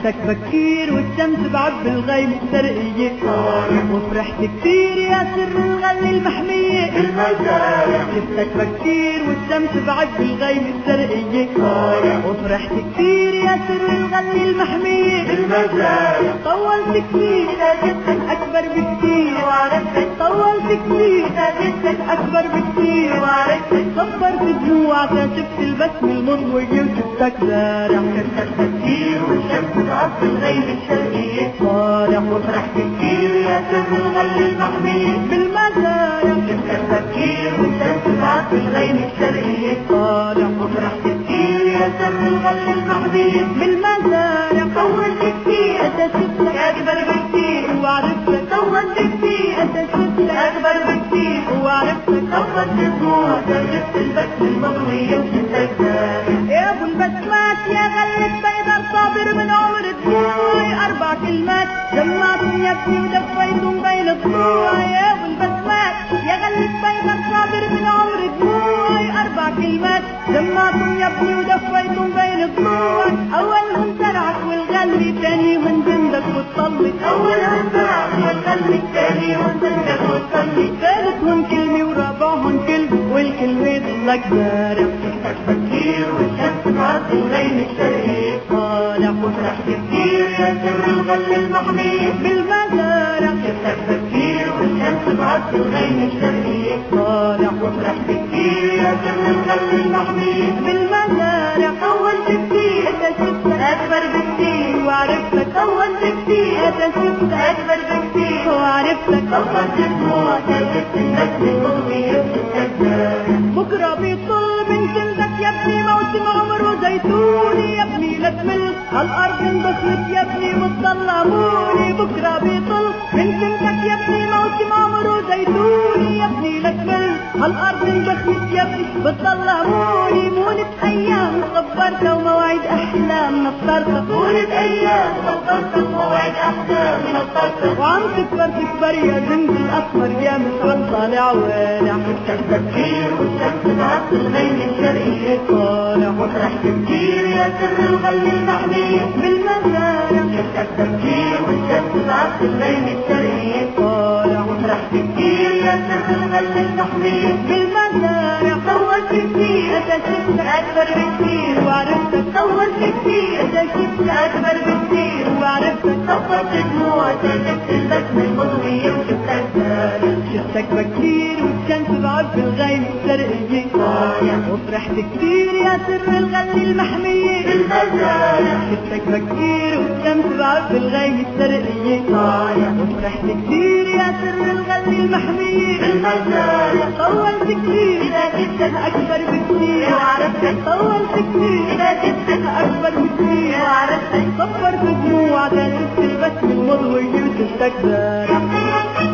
شفتك بكير والشمس بعب الغيم الشرقية وفرحت كتير يا سر الغل المحمية بالمزارع. شفتك بكير والشمس بعب الغيم الشرقية وفرحت كتير يا سر الغل المحمية بالمزارع. طولت كتير جدك أكبر بكتير وعرفتك طولت كتير جدك أكبر بكتير وعرفتك صبرت دموعك شفت البسمة المضوية وشفتك زارع شفتك بكير والشمس بعب الغيم الشرقية صارع وفرحت كتير يا سر الغل المحمية بالمزارع شفتك بكير والشمس بعب الغيم الشرقية صارع وفرحت كتير يا سر الغل المحمية بالمزارع طولت كتير شفتك أكبر بكتير وعرفتك طولت كتير شفتك أكبر بكتير وعرفتك صبرت دموعك شفت البسمة المضوية وشفتك زارع. يا ابو البسمات يا غلة بيضة صابر من عمر دموعي 4 كلمات جمعتم يا ابني ودفيتم بين الضلوع يا ابو البسمات يا غلة بيضة صابر من عمر دموعي 4 كلمات جمعتم يا ابني ودفيتم بين الضلوع اولهم زرعك والغلي ثانيهم جندك وتصلي أولهم زرعك والغل الثاني وانزلك وتصلي ثالثهم كلمة ورابعهم كلمة والكلمة لك زارع شفتك بكير والشمس بعد الغيم الشرقية طالع وفرحت كتير يا سر الغل المحمية بالمزارع شفتك بكير والشمس بعد الغيم الشرقية طالع وفرحت كتير يا سر الغل المحمية بالمزارع طولت كتير شفتك أكبر بكتير وعرفتك طولت كتير شفتك أكبر بكتير وعرفتك صبرت دموعك شفت البسمة المضوية وشفتك زارع. بكرة بيطل من جلدك يا ابني موسم عمره زيتوني يا ابني لا تمل هالارض انبخرت يا ابني وتظلموني بكرة بيطل من جلدك يا ابني موسم عمره زيتوني يا ابني لا تمل هالارض انبخرت يا ابني بتظلموني مونة ايام صبرت ومواعيد احلام نطرت طولت أيام صبرت موعد أحلام نطرت وعم تكبر يا جند الاسمر يا مسعود طالع والع شفتك بكير والشمس بعد الغيم الشرقية طالع وفرحت كتير يا سر الغل المحمية بالمزارع شفتك بكير والشمس بعد الغيم الشرقية طالع وفرحت كتير يا سر الغل المحمية بالمزارع طولت كتير شفتك أكبر بكتير وعرفتك طولت كتير شفتك أكبر بكتير وعرفتك صبرت دموعك شفت البسمة المضوية وشفتك زارع. شفتك بكير والشمس بعب الغيم الشرقية وفرحت كتير يا سر الغل المحمية بالمزارع. شفتك بكير والشمس بعب الغيم الشرقية وفرحت كتير يا سر الغل المحمية بالمزارع. طولت كتير شفتك أكبر بكتير وعرفتك طولت كتير شفتك أكبر بكتير وعرفتك صبرت دموعك شفت البسمة المضوية وشفتك زارع